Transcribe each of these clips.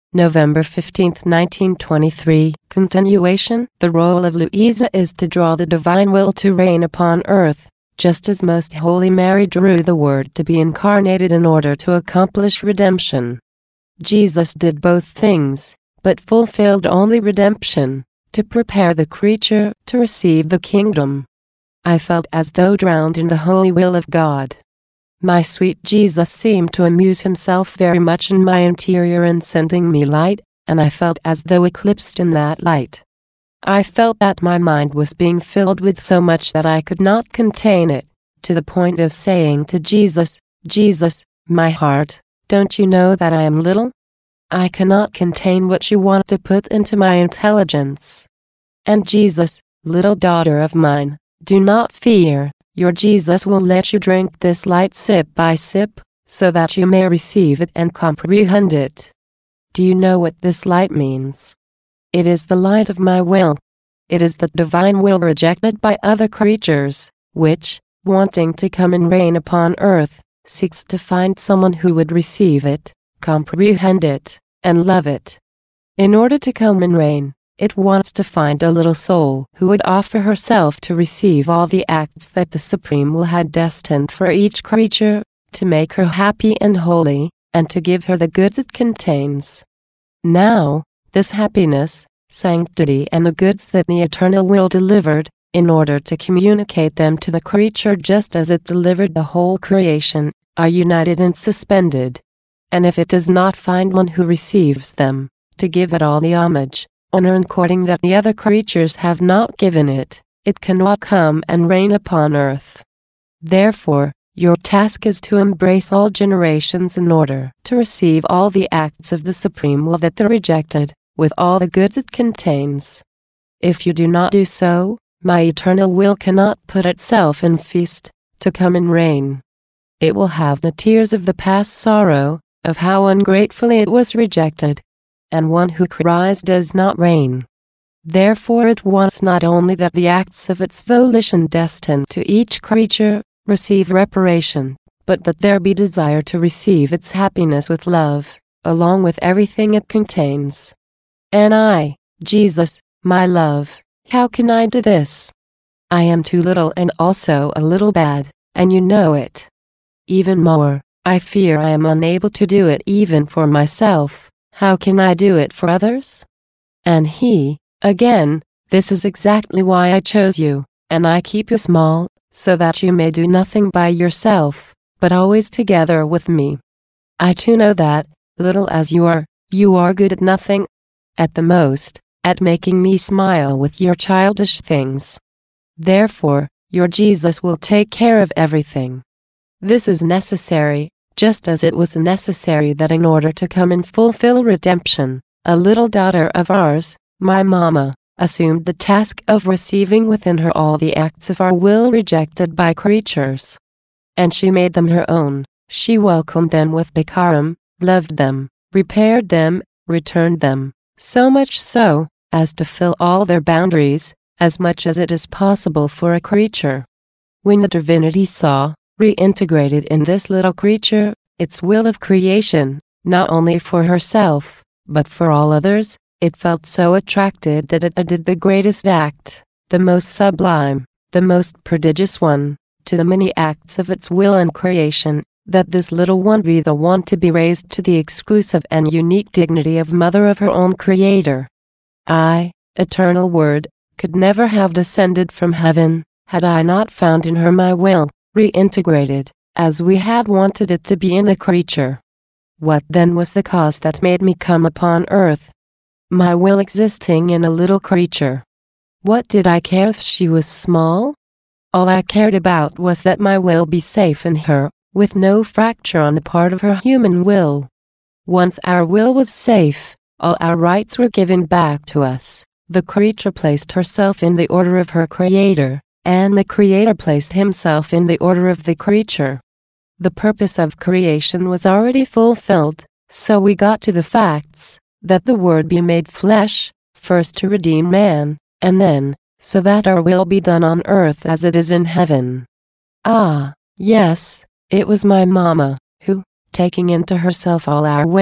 November 15, 1923. Continuation. The role of Louisa is to draw the divine will to reign upon earth, just as Most Holy Mary drew the Word to be incarnated in order to accomplish redemption. Jesus did both things, but fulfilled only redemption, to prepare the creature to receive the kingdom. I felt as though drowned in the holy will of God. My sweet Jesus seemed to amuse himself very much in my interior in sending me light, and I felt as though eclipsed in that light. I felt that my mind was being filled with so much that I could not contain it, to the point of saying to Jesus, "Jesus, my heart, don't you know that I am little? I cannot contain what you want to put into my intelligence." And Jesus, "Little daughter of mine, do not fear. Your Jesus will let you drink this light sip by sip, so that you may receive it and comprehend it." Do you know what this light means? It is the light of my will. It is the divine will rejected by other creatures, which, wanting to come and reign upon earth, seeks to find someone who would receive it, comprehend it, and love it. In order to come and reign, it wants to find a little soul who would offer herself to receive all the acts that the Supreme Will had destined for each creature, to make her happy and holy, and to give her the goods it contains. Now, this happiness, sanctity and the goods that the Eternal Will delivered, in order to communicate them to the creature just as it delivered the whole creation, are united and suspended. And if it does not find one who receives them, to give it all the homage, honor and courting that the other creatures have not given it, it cannot come and reign upon earth. Therefore, your task is to embrace all generations in order to receive all the acts of the Supreme Will that they rejected, with all the goods it contains. If you do not do so, my eternal will cannot put itself in feast, to come and reign. It will have the tears of the past sorrow, of how ungratefully it was rejected. And one who cries does not reign. Therefore it wants not only that the acts of its volition destined to each creature receive reparation, but that there be desire to receive its happiness with love, along with everything it contains. And I, Jesus, my love, how can I do this? I am too little and also a little bad, and you know it. Even more, I fear I am unable to do it even for myself. How can I do it for others? And he, again, this is exactly why I chose you, and I keep you small, so that you may do nothing by yourself, but always together with me. I too know that, little as you are good at nothing, at the most, at making me smile with your childish things. Therefore, your Jesus will take care of everything. This is necessary, just as it was necessary that in order to come and fulfill redemption, a little daughter of ours, my Mama, assumed the task of receiving within her all the acts of our will rejected by creatures. And she made them her own, she welcomed them with decorum, loved them, repaired them, returned them, so much so, as to fill all their boundaries, as much as it is possible for a creature. When the divinity saw, reintegrated in this little creature, its will of creation, not only for herself, but for all others, it felt so attracted that it did the greatest act, the most sublime, the most prodigious one, to the many acts of its will and creation, that this little one be the one to be raised to the exclusive and unique dignity of mother of her own Creator. I, Eternal Word, could never have descended from heaven, had I not found in her my will, reintegrated, as we had wanted it to be in the creature. What then was the cause that made me come upon earth? My will existing in a little creature. What did I care if she was small? All I cared about was that my will be safe in her, with no fracture on the part of her human will. Once our will was safe, all our rights were given back to us. The creature placed herself in the order of her Creator, and the Creator placed himself in the order of the creature. The purpose of creation was already fulfilled, so we got to the facts, that the Word be made flesh, first to redeem man, and then, so that our will be done on earth as it is in heaven. Ah, yes, it was my Mama, who, taking into herself all our will,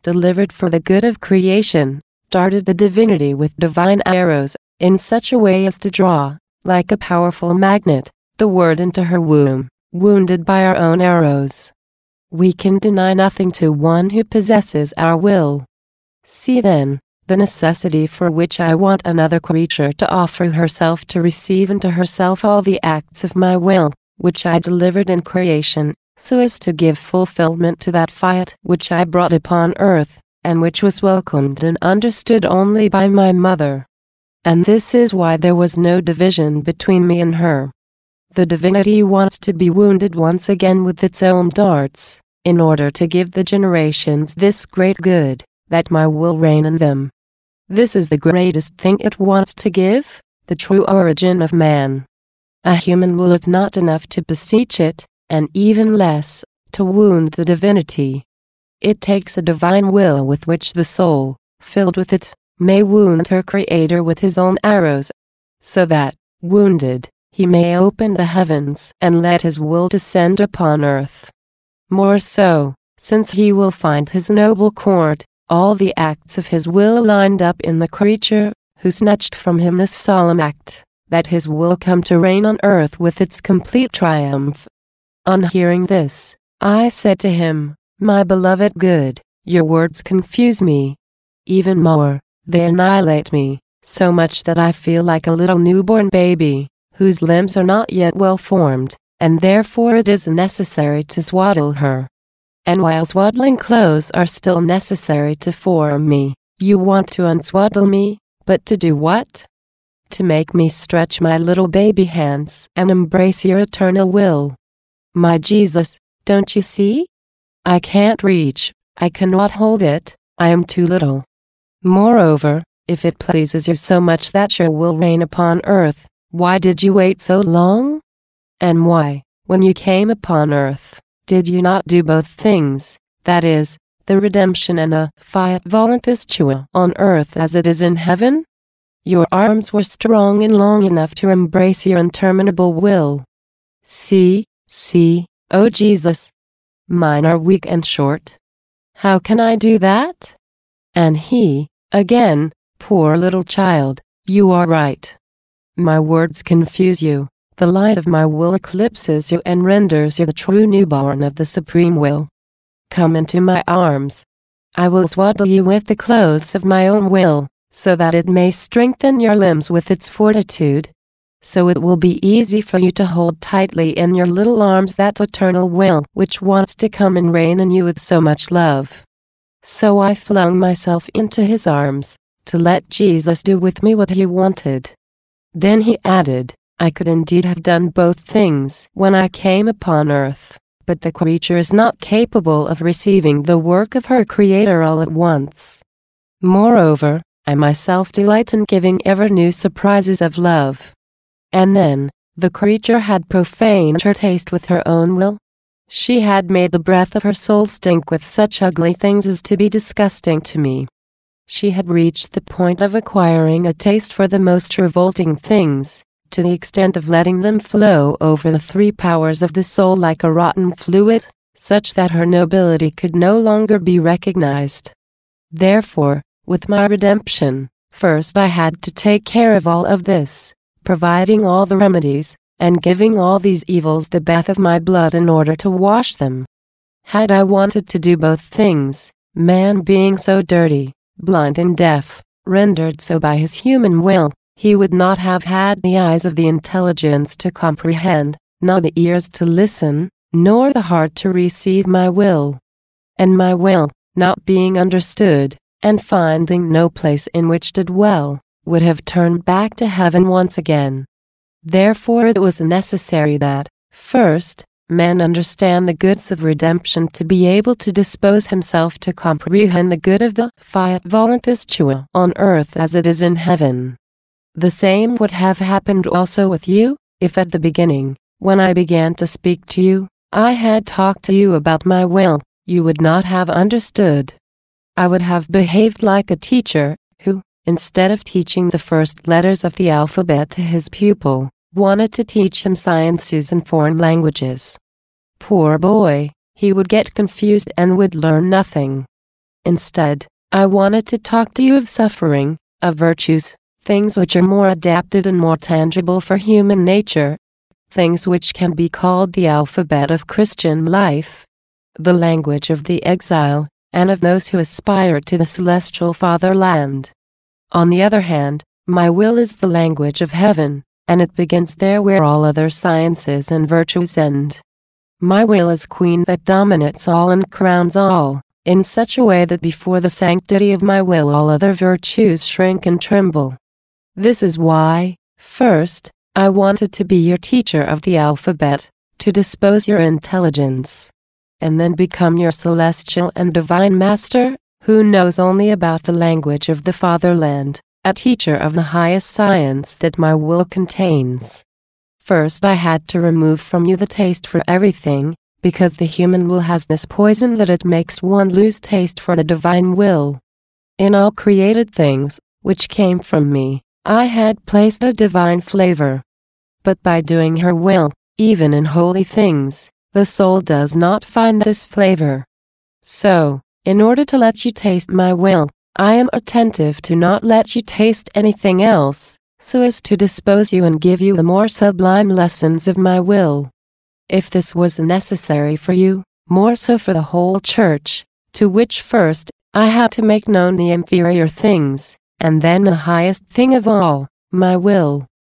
delivered for the good of creation, darted the divinity with divine arrows, in such a way as to draw, like a powerful magnet, the word into her womb, wounded by our own arrows. We can deny nothing to one who possesses our will. See then, the necessity for which I want another creature to offer herself to receive into herself all the acts of my will, which I delivered in creation, so as to give fulfillment to that fiat which I brought upon earth, and which was welcomed and understood only by my mother. And this is why there was no division between me and her. The divinity wants to be wounded once again with its own darts, in order to give the generations this great good, that my will reign in them. This is the greatest thing it wants to give, the true origin of man. A human will is not enough to beseech it, and even less, to wound the divinity. It takes a divine will with which the soul, filled with it, may wound her Creator with his own arrows, so that, wounded, he may open the heavens and let his will descend upon earth. More so, since he will find his noble court, all the acts of his will lined up in the creature, who snatched from him this solemn act, that his will come to reign on earth with its complete triumph. On hearing this, I said to him, "My beloved good, your words confuse me. Even more, they annihilate me, so much that I feel like a little newborn baby, whose limbs are not yet well formed, and therefore it is necessary to swaddle her. And while swaddling clothes are still necessary to form me, you want to unswaddle me, but to do what? To make me stretch my little baby hands and embrace your eternal will. My Jesus, don't you see? I can't reach, I cannot hold it, I am too little. Moreover, if it pleases you so much that your will reign upon earth, why did you wait so long? And why, when you came upon earth, did you not do both things, that is, the redemption and the fiat voluntas tua on earth as it is in heaven? Your arms were strong and long enough to embrace your interminable will. See, O Jesus, mine are weak and short. How can I do that? And he, again, poor little child, you are right. My words confuse you. The light of my will eclipses you and renders you the true newborn of the supreme will. Come into my arms. I will swaddle you with the clothes of my own will, so that it may strengthen your limbs with its fortitude. So it will be easy for you to hold tightly in your little arms that eternal will which wants to come and reign in you with so much love. So I flung myself into his arms, to let Jesus do with me what he wanted. Then he added, I could indeed have done both things when I came upon earth, but the creature is not capable of receiving the work of her Creator all at once. Moreover, I myself delight in giving ever new surprises of love. And then, the creature had profaned her taste with her own will. She had made the breath of her soul stink with such ugly things as to be disgusting to me. She had reached the point of acquiring a taste for the most revolting things, to the extent of letting them flow over the three powers of the soul like a rotten fluid, such that her nobility could no longer be recognized. Therefore, with my redemption, first I had to take care of all of this, providing all the remedies, and giving all these evils the bath of my blood in order to wash them. Had I wanted to do both things, man being so dirty, blind and deaf, rendered so by his human will, he would not have had the eyes of the intelligence to comprehend, nor the ears to listen, nor the heart to receive my will. And my will, not being understood, and finding no place in which to dwell, would have turned back to heaven once again. Therefore it was necessary that, first, man understand the goods of redemption to be able to dispose himself to comprehend the good of the fiat voluntas tua on earth as it is in heaven. The same would have happened also with you, if at the beginning, when I began to speak to you, I had talked to you about my will, you would not have understood. I would have behaved like a teacher, who, instead of teaching the first letters of the alphabet to his pupil, wanted to teach him sciences and foreign languages. Poor boy, he would get confused and would learn nothing. Instead, I wanted to talk to you of suffering, of virtues, things which are more adapted and more tangible for human nature, things which can be called the alphabet of Christian life, the language of the exile, and of those who aspire to the celestial fatherland. On the other hand, my will is the language of heaven, and it begins there where all other sciences and virtues end. My will is queen that dominates all and crowns all, in such a way that before the sanctity of my will all other virtues shrink and tremble. This is why, first, I wanted to be your teacher of the alphabet, to dispose your intelligence, and then become your celestial and divine master, who knows only about the language of the fatherland, a teacher of the highest science that my will contains. First I had to remove from you the taste for everything, because the human will has this poison that it makes one lose taste for the divine will. In all created things, which came from me, I had placed a divine flavor. But by doing her will, even in holy things, the soul does not find this flavor. So, in order to let you taste my will, I am attentive to not let you taste anything else, so as to dispose you and give you the more sublime lessons of my will. If this was necessary for you, more so for the whole church, to which first, I had to make known the inferior things, and then the highest thing of all, my will.